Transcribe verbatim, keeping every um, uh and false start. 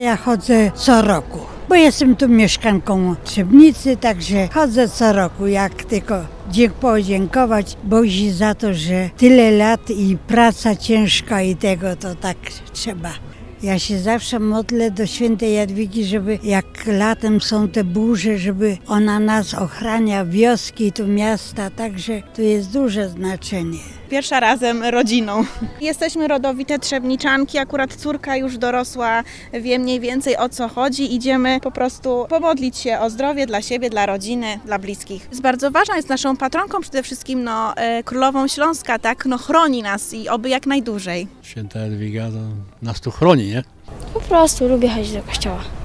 Ja chodzę co roku, bo jestem tu mieszkanką Trzebnicy, także chodzę co roku, jak tylko dzięk podziękować Bozi za to, że tyle lat i praca ciężka i tego to tak trzeba. Ja się zawsze modlę do świętej Jadwigi, żeby jak latem są te burze, żeby ona nas ochrania, wioski, tu miasta, także tu jest duże znaczenie. Pierwsza razem rodziną. Jesteśmy rodowite Trzebniczanki, akurat córka już dorosła, wie mniej więcej o co chodzi. Idziemy po prostu pomodlić się o zdrowie dla siebie, dla rodziny, dla bliskich. Jest bardzo ważna, jest naszą patronką przede wszystkim no, e, królową Śląska, tak, no chroni nas i oby jak najdłużej. Święta Jadwiga to nas tu chroni, nie? Po prostu lubię chodzić do kościoła.